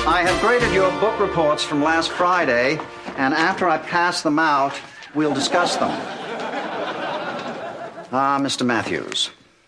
I have graded your book reports from last Friday, and after I pass them out, we'll discuss them. Mr. Matthews.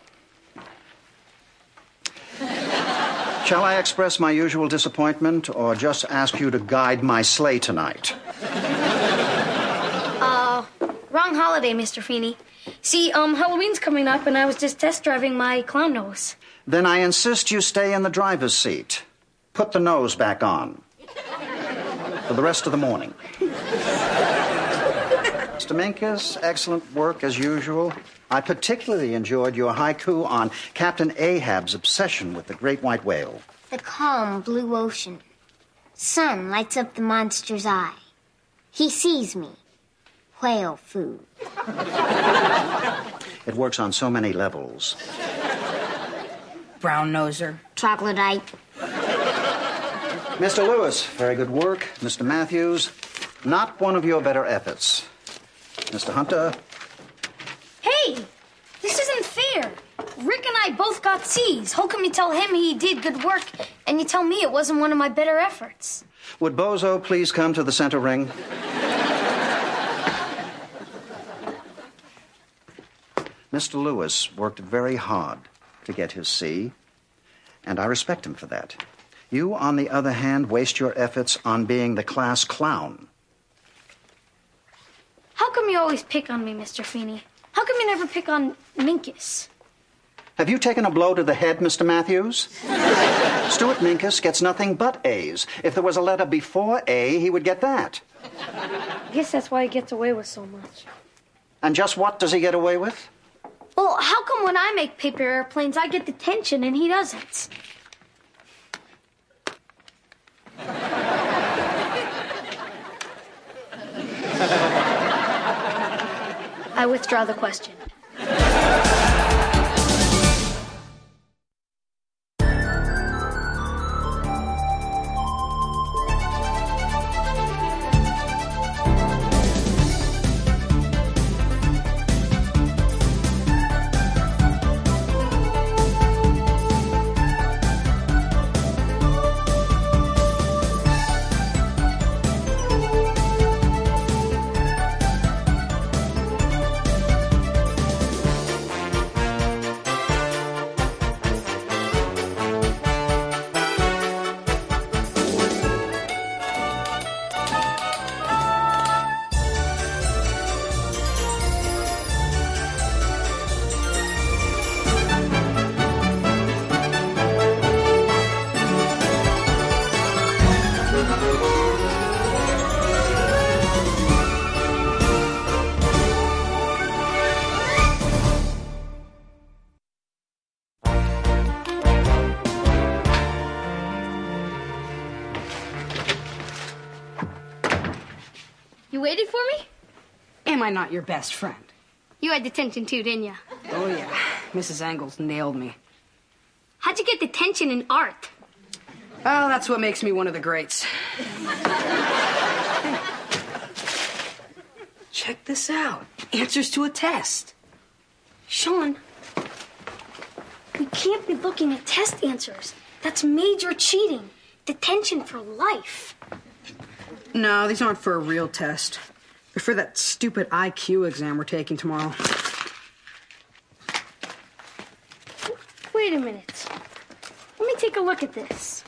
Shall I express my usual disappointment or just ask you to guide my sleigh tonight? Wrong holiday, Mr. Feeney. See, Halloween's coming up and I was just test driving my clown nose. Then I insist you stay in the driver's seat. Put the nose back on. For the rest of the morning. Mr. Minkus, excellent work as usual. I particularly enjoyed your haiku on Captain Ahab's obsession with the great white whale. The calm blue ocean. Sun lights up the monster's eye. He sees me. Whale food. It works on so many levels. Brown noser. Troglodyte. Mr. Lewis, very good work. Mr. Matthews, not one of your better efforts. Mr. Hunter. Hey, this isn't fair. Rick and I both got C's. How come you tell him he did good work and you tell me it wasn't one of my better efforts? Would Bozo please come to the center ring? Mr. Lewis worked very hard to get his C, and I respect him for that. You, on the other hand, waste your efforts on being the class clown. How come you always pick on me, Mr. Feeney? How come you never pick on Minkus? Have you taken a blow to the head, Mr. Matthews? Stuart Minkus gets nothing but A's. If there was a letter before A, he would get that. I guess that's why he gets away with so much. And just what does he get away with? Well, how come when I make paper airplanes, I get detention and he doesn't? I withdraw the question. You waited for me? Am I not your best friend? You had detention too, didn't you? Oh, yeah. Mrs. Engels nailed me. How'd you get detention in art? Oh, that's what makes me one of the greats. Check this out. Answers to a test. Sean, we can't be looking at test answers. That's major cheating. Detention for life. No, these aren't for a real test. They're for that stupid IQ exam we're taking tomorrow. Wait a minute. Let me take a look at this.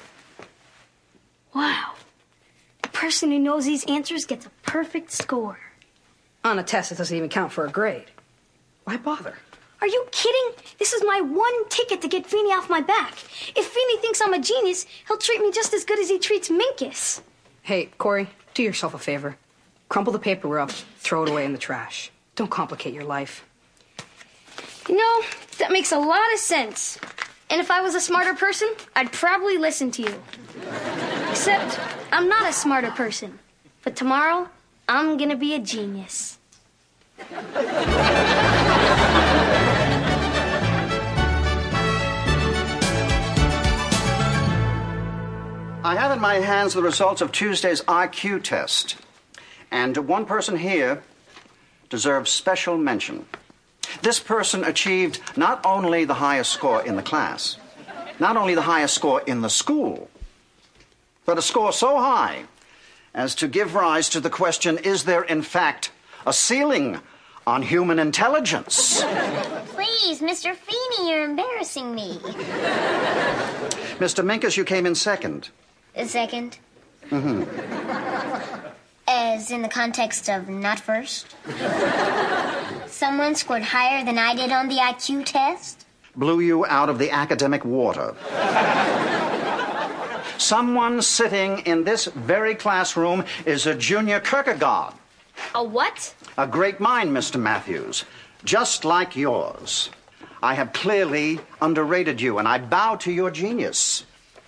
Wow. The person who knows these answers gets a perfect score. On a test that doesn't even count for a grade. Why bother? Are you kidding? This is my one ticket to get Feeney off my back. If Feeney thinks I'm a genius, he'll treat me just as good as he treats Minkus. Hey, Corey, do yourself a favor. Crumple the paper up, throw it away in the trash. Don't complicate your life. You know, that makes a lot of sense. And if I was a smarter person, I'd probably listen to you. Except, I'm not a smarter person. But tomorrow, I'm gonna be a genius. I have in my hands the results of Tuesday's IQ test. And one person here deserves special mention. This person achieved not only the highest score in the class, not only the highest score in the school, but a score so high as to give rise to the question, is there in fact a ceiling on human intelligence? Please, Mr. Feeney, you're embarrassing me. Mr. Minkus, you came in second. A second? Mm-hmm. As in the context of not first? Someone scored higher than I did on the IQ test? Blew you out of the academic water. Someone sitting in this very classroom is a junior Kierkegaard. A what? A great mind, Mr. Matthews, just like yours. I have clearly underrated you, and I bow to your genius.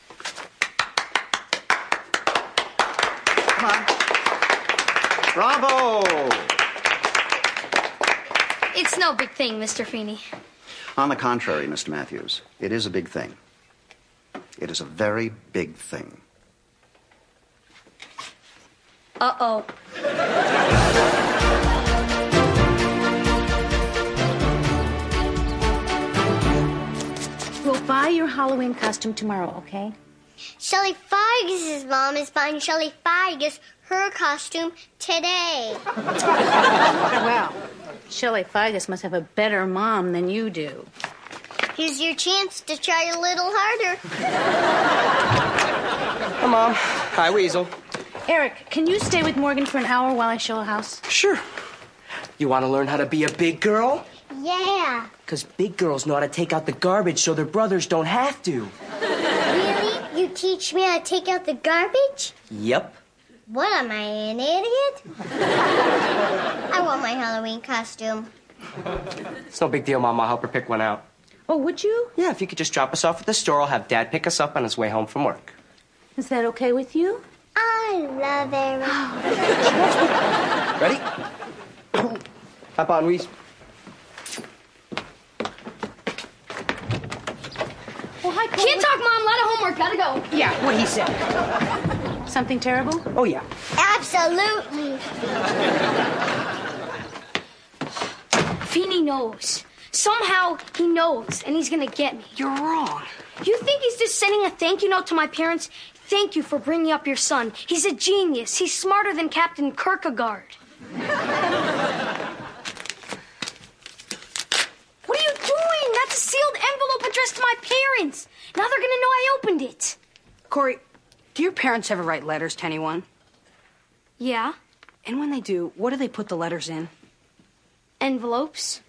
Come on. Bravo! It's no big thing, Mr. Feeney. On the contrary, Mr. Matthews, it is a big thing. It is a very big thing. Uh-oh. We'll buy your Halloween costume tomorrow, okay? Shelley Fargus's mom is buying Shelley Fargus her costume today. Wow. Shelley Fargus must have a better mom than you do. Here's your chance to try a little harder. Hi, Mom. Hi, Weasel. Eric, can you stay with Morgan for an hour while I show a house? Sure. You want to learn how to be a big girl? Yeah. Because big girls know how to take out the garbage so their brothers don't have to. Really? You teach me how to take out the garbage? Yep. What, am I, an idiot? I want my Halloween costume. It's no big deal, Mom. I'll help her pick one out. Oh, would you? Yeah, if you could just drop us off at the store, I'll have Dad pick us up on his way home from work. Is that okay with you? I love Eric. Ready? Hop on, Weez. Well, hi, Chloe. Can't talk, Mom. Lot of homework. Gotta go. Yeah, what he said. Something terrible? Oh, yeah. Absolutely. Feeney knows. Somehow he knows, and he's gonna get me. You're wrong. You think he's just sending a thank you note to my parents? Thank you for bringing up your son. He's a genius. He's smarter than Captain Kierkegaard. What are you doing? That's a sealed envelope addressed to my parents. Now they're gonna know I opened it. Corey, do your parents ever write letters to anyone? Yeah, And when they do, what do they put the letters in? envelopes.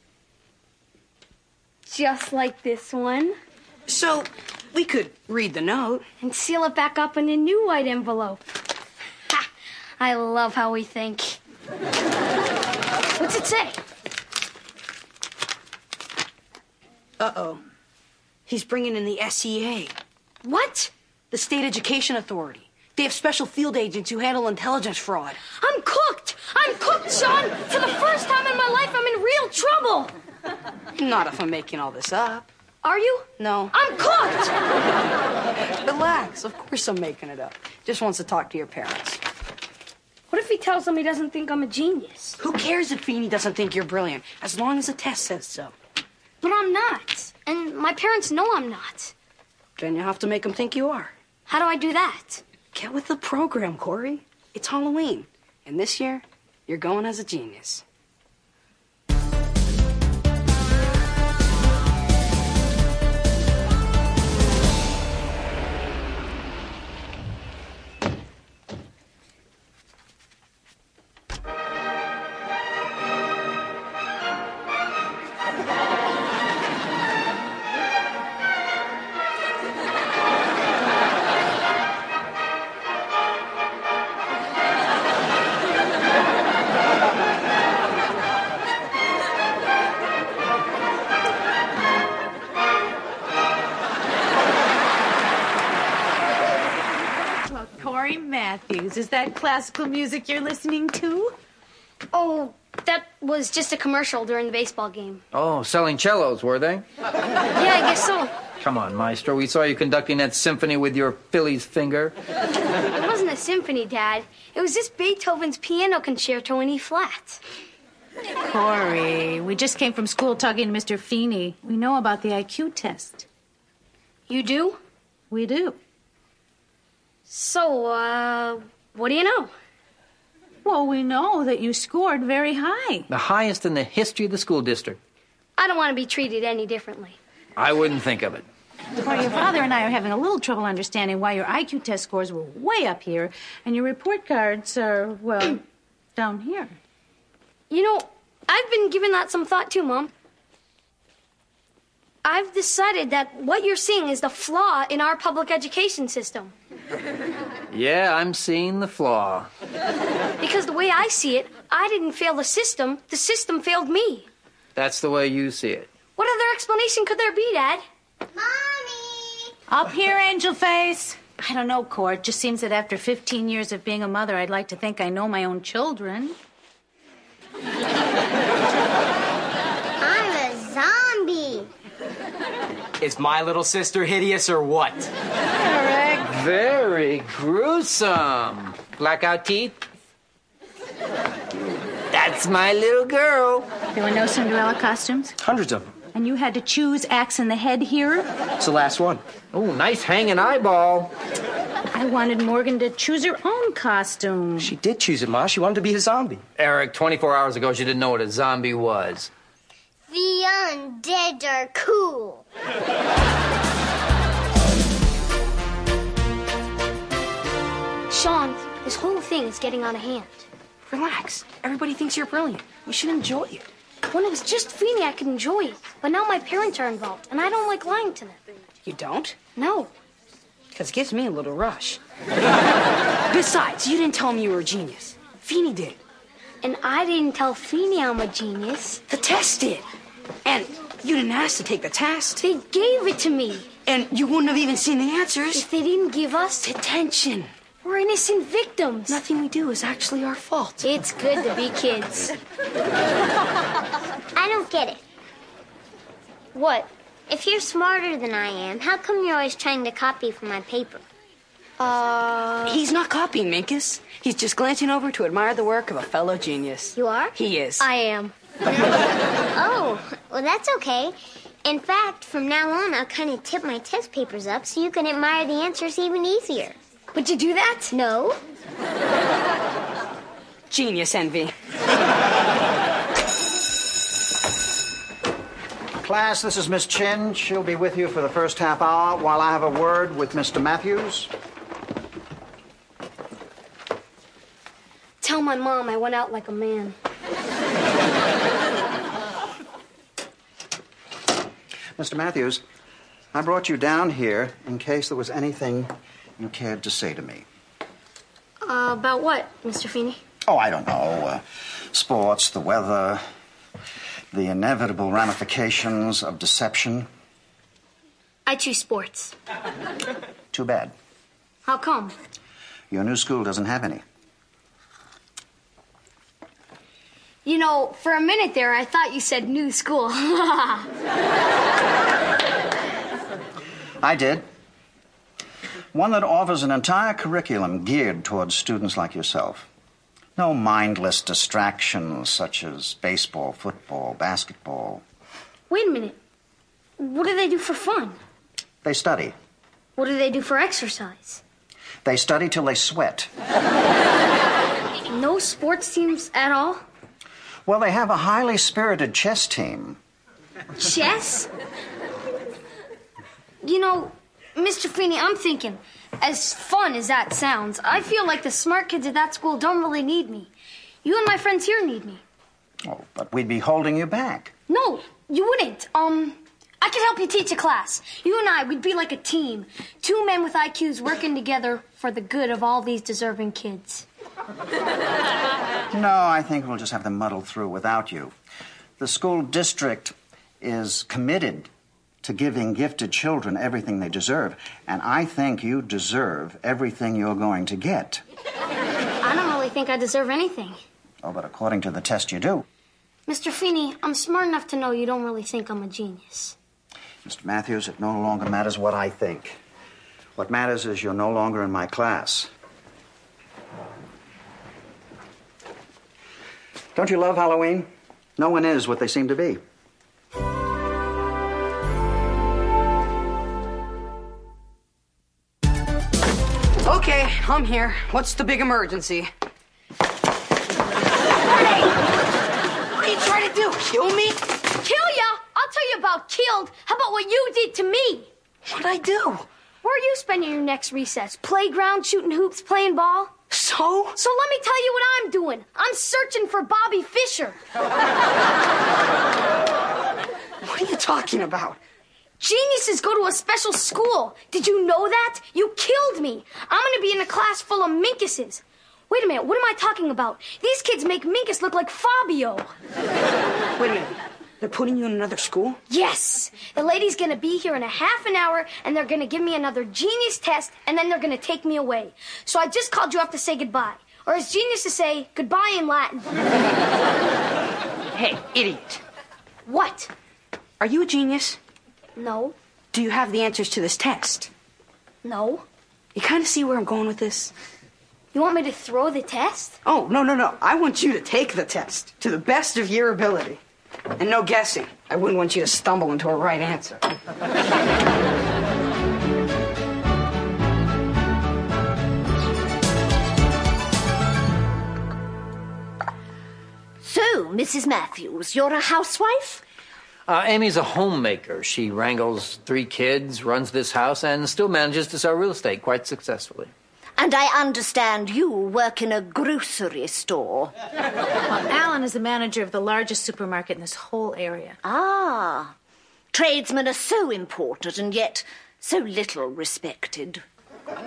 Just like this one. So, we could read the note. And seal it back up in a new white envelope. Ha! I love how we think. What's it say? Uh-oh. He's bringing in the SEA, What? the State Education Authority. They have special field agents who handle intelligence fraud. I'm cooked! I'm cooked, Sean! For the first time in my life, I'm in real trouble! Not if I'm making all this up. Are you? No. I'm cooked! Relax. Of course I'm making it up. Just wants to talk to your parents. What if he tells them he doesn't think I'm a genius? Who cares if Feeney doesn't think you're brilliant, as long as the test says so? But I'm not. And my parents know I'm not. Then you have to make them think you are. How do I do that? Get with the program, Corey. It's Halloween. And this year, you're going as a genius. Corey Matthews, is that classical music you're listening to? Oh, that was just a commercial during the baseball game. Oh, selling cellos, were they? Yeah, I guess so. Come on, Maestro. We saw you conducting that symphony with your Phillies finger. It wasn't a symphony, Dad. It was just Beethoven's piano concerto in E flat. Corey, we just came from school talking to Mr. Feeney. We know about the IQ test. You do? We do. So, what do you know? Well, we know that you scored very high. The highest in the history of the school district. I don't want to be treated any differently. I wouldn't think of it. Well, your father and I are having a little trouble understanding why your IQ test scores were way up here and your report cards are, well, down here. You know, I've been giving that some thought too, Mom. I've decided that what you're seeing is the flaw in our public education system. Yeah, I'm seeing the flaw. Because the way I see it, I didn't fail the system failed me. That's the way you see it. What other explanation could there be, Dad? Mommy! Up here, Angel Face. I don't know, Court. Just seems that after 15 years of being a mother, I'd like to think I know my own children. I'm a zombie. Is my little sister hideous or what? Eric. Very gruesome. Blackout teeth? That's my little girl. There were no Cinderella costumes? Hundreds of them. And you had to choose axe in the head here? It's the last one. Oh, nice hanging eyeball. I wanted Morgan to choose her own costume. She did choose it, Ma. She wanted to be a zombie. Eric, 24 hours ago, she didn't know what a zombie was. The undead are cool. Sean, this whole thing is getting out of hand. Relax. Everybody thinks you're brilliant. You should enjoy it. When it was just Feeney, I could enjoy it. But now my parents are involved, and I don't like lying to them. You don't? No. Because it gives me a little rush. Besides, you didn't tell me you were a genius. Feeney did. And I didn't tell Feeney I'm a genius. The test did. And you didn't ask to take the test. They gave it to me. And you wouldn't have even seen the answers. If they didn't give us, Detention. we're innocent victims. Nothing we do is actually our fault. It's good to be kids. I don't get it. What? If you're smarter than I am, how come you're always trying to copy from my paper? He's not copying, Minkus. He's just glancing over to admire the work of a fellow genius. You are? He is. I am. Oh, well, that's okay. In fact, from now on, I'll kind of tip my test papers up so you can admire the answers even easier. Would you do that? No? Genius envy. Class, this is Miss Chin. She'll be with you for the first half hour while I have a word with Mr. Matthews. Tell my mom I went out like a man. Mr. Matthews, I brought you down here in case there was anything you cared to say to me. About what, Mr. Feeney? Oh, I don't know. Sports, the weather, the inevitable ramifications of deception. I choose sports. Too bad. How come? Your new school doesn't have any. You know, for a minute there, I thought you said new school. I did. One that offers an entire curriculum geared towards students like yourself. No mindless distractions such as baseball, football, basketball. Wait a minute. What do they do for fun? They study. What do they do for exercise? They study till they sweat. No sports teams at all? Well, they have a highly spirited chess team. Chess? You know, Mr. Feeney, I'm thinking, as fun as that sounds, I feel like the smart kids at that school don't really need me. You and my friends here need me. Oh, but we'd be holding you back. No, you wouldn't. I could help you teach a class. You and I, we'd be like a team. Two men with IQs working together for the good of all these deserving kids. No, I think we'll just have to muddle through without you. The school district is committed to giving gifted children everything they deserve, and I think you deserve everything you're going to get. I don't really think I deserve anything. Oh, but according to the test, you do. Mr. Feeney, I'm smart enough to know you don't really think I'm a genius. Mr. Matthews, it no longer matters what I think. What matters is you're no longer in my class. Don't you love Halloween? No one is what they seem to be. Okay, I'm here. What's the big emergency? Hey! What are you trying to do? Kill me? Kill ya? I'll tell you about killed. How about what you did to me? What'd I do? Where are you spending your next recess? Playground, shooting hoops, playing ball? So? So let me tell you what I'm doing. I'm searching for Bobby Fischer. What are you talking about? Geniuses go to a special school. Did you know that? You killed me. I'm going to be in a class full of minkuses. Wait a minute, what am I talking about? These kids make Minkus look like Fabio. Wait a minute. They're putting you in another school? Yes. The lady's going to be here in a half an hour, and they're going to give me another genius test, and then they're going to take me away. So I just called you up to say goodbye. Or as geniuses say, goodbye in Latin. Hey, idiot. What? Are you a genius? No. Do you have the answers to this test? No. You kind of see where I'm going with this? You want me to throw the test? Oh, no. I want you to take the test to the best of your ability. And no guessing. I wouldn't want you to stumble into a right answer. So, Mrs. Matthews, you're a housewife? Amy's a homemaker. She wrangles 3 kids, runs this house, and still manages to sell real estate quite successfully. And I understand you work in a grocery store. Well, Alan is the manager of the largest supermarket in this whole area. Ah, tradesmen are so important and yet so little respected. Mommy,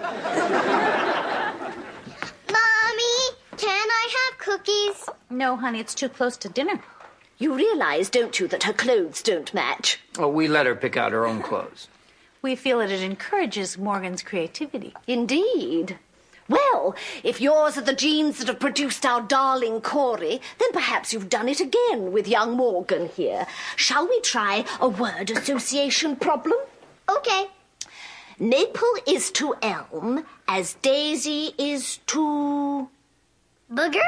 can I have cookies? No, honey, it's too close to dinner. You realize, don't you, that her clothes don't match? Oh, we let her pick out her own clothes. We feel that it encourages Morgan's creativity. Indeed. Well, if yours are the genes that have produced our darling Corey, then perhaps you've done it again with young Morgan here. Shall we try a word association problem? Okay. Maple is to elm as Daisy is to... Booger?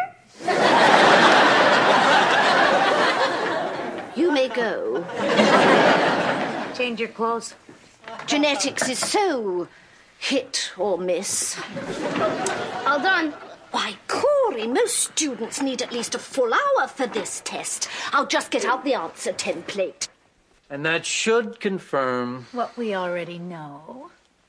You may go. Change your clothes. Genetics is so hit or miss. All done. Why, Corey, most students need at least a full hour for this test. I'll just get out the answer template. And that should confirm... What we already know.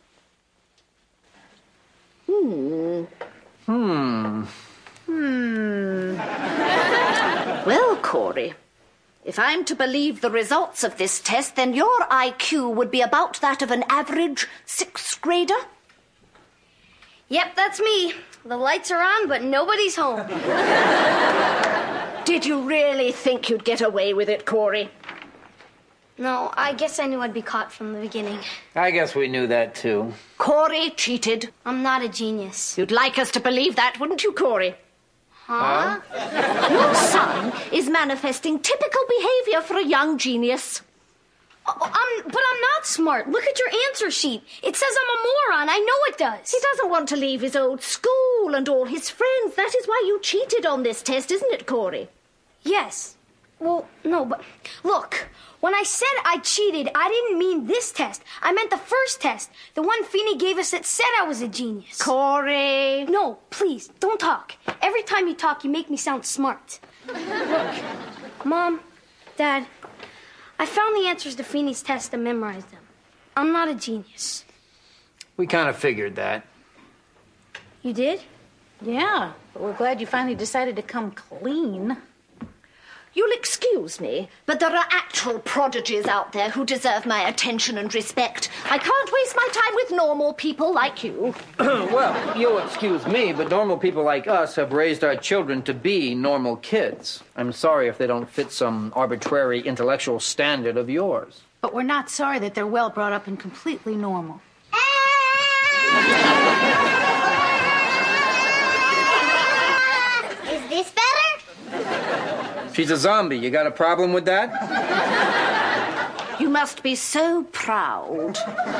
Well, Corey, if I'm to believe the results of this test, then your IQ would be about that of an average 6th grader. Yep, that's me. The lights are on, but nobody's home. Did you really think you'd get away with it, Corey? No, I guess I knew I'd be caught from the beginning. I guess we knew that, too. Corey cheated. I'm not a genius. You'd like us to believe that, wouldn't you, Corey? Huh? Your son is manifesting typical behavior for a young genius. But I'm not smart. Look at your answer sheet. It says I'm a moron. I know it does. He doesn't want to leave his old school and all his friends. That is why you cheated on this test, isn't it, Corey? Yes. Well, no, but look, when I said I cheated, I didn't mean this test. I meant the first test, the one Feeney gave us that said I was a genius. Corey. No, please, don't talk. Every time you talk, you make me sound smart. Look, Mom, Dad, I found the answers to Feeney's test and memorized them. I'm not a genius. We kind of figured that. You did? Yeah, but we're glad you finally decided to come clean. You'll excuse me, but there are actual prodigies out there who deserve my attention and respect. I can't waste my time with normal people like you. Well, you'll excuse me, but normal people like us have raised our children to be normal kids. I'm sorry if they don't fit some arbitrary intellectual standard of yours. But we're not sorry that they're well brought up and completely normal. Is this better? She's a zombie. You got a problem with that? You must be so proud.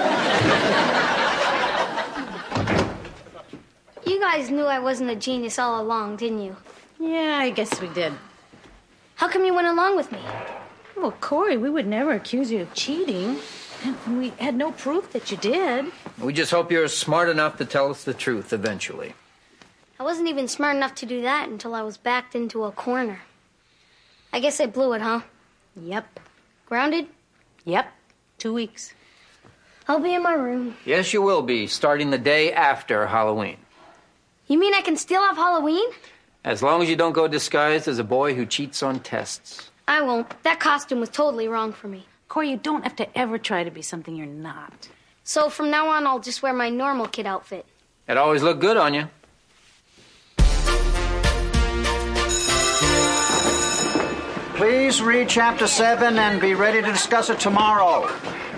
You guys knew I wasn't a genius all along, didn't you? Yeah, I guess we did. How come you went along with me? Well, Corey, we would never accuse you of cheating. We had no proof that you did. We just hope you're smart enough to tell us the truth eventually. I wasn't even smart enough to do that until I was backed into a corner. I guess I blew it, huh? Yep. Grounded? Yep. 2 weeks. I'll be in my room. Yes, you will be, starting the day after Halloween. You mean I can still have Halloween? As long as you don't go disguised as a boy who cheats on tests. I won't. That costume was totally wrong for me. Corey, you don't have to ever try to be something you're not. So from now on, I'll just wear my normal kid outfit. It always looked good on you. Please read Chapter 7 and be ready to discuss it tomorrow.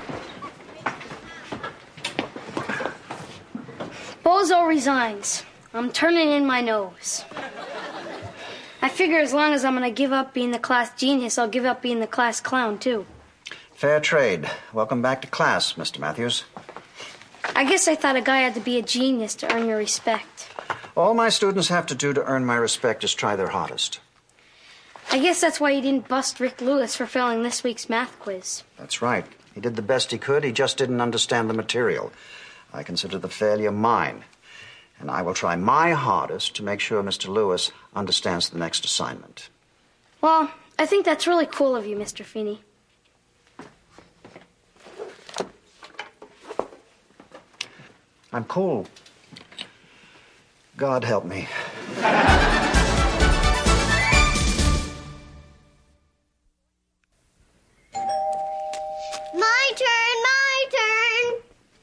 Bozo resigns. I'm turning in my nose. I figure as long as I'm going to give up being the class genius, I'll give up being the class clown, too. Fair trade. Welcome back to class, Mr. Matthews. I guess I thought a guy had to be a genius to earn your respect. All my students have to do to earn my respect is try their hardest. I guess that's why you didn't bust Rick Lewis for failing this week's math quiz. That's right. He did the best he could. He just didn't understand the material. I consider the failure mine. And I will try my hardest to make sure Mr. Lewis understands the next assignment. Well, I think that's really cool of you, Mr. Feeney. I'm cool. God help me. My turn, my turn.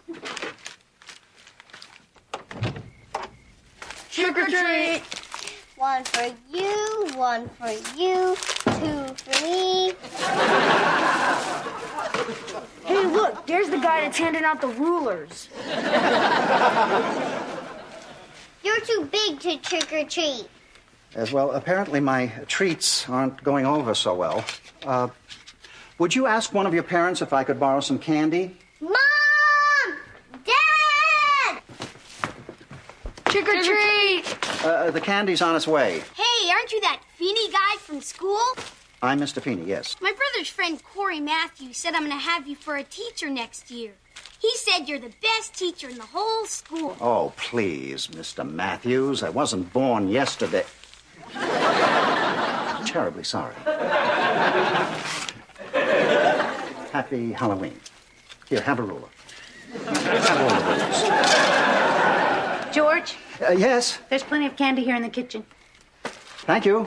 Trick or treat! One for you, one for you, two for me. Hey, look, there's the guy that's handing out the rulers. You're too big to trick or treat. As well, apparently my treats aren't going over so well. Would you ask one of your parents if I could borrow some candy? Mom! Dad! Trick or treat! The candy's on its way. Hey, aren't you that Feeney guy from school? I'm Mr. Feeney, yes. My brother's friend Corey Matthews said I'm going to have you for a teacher next year. He said you're the best teacher in the whole school. Oh, please, Mr. Matthews. I wasn't born yesterday. Terribly sorry. Happy Halloween. Here, have a ruler. Have all the rulers. George, Yes, there's plenty of candy here in the kitchen. thank you.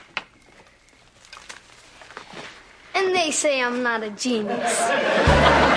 And they say I'm not a genius.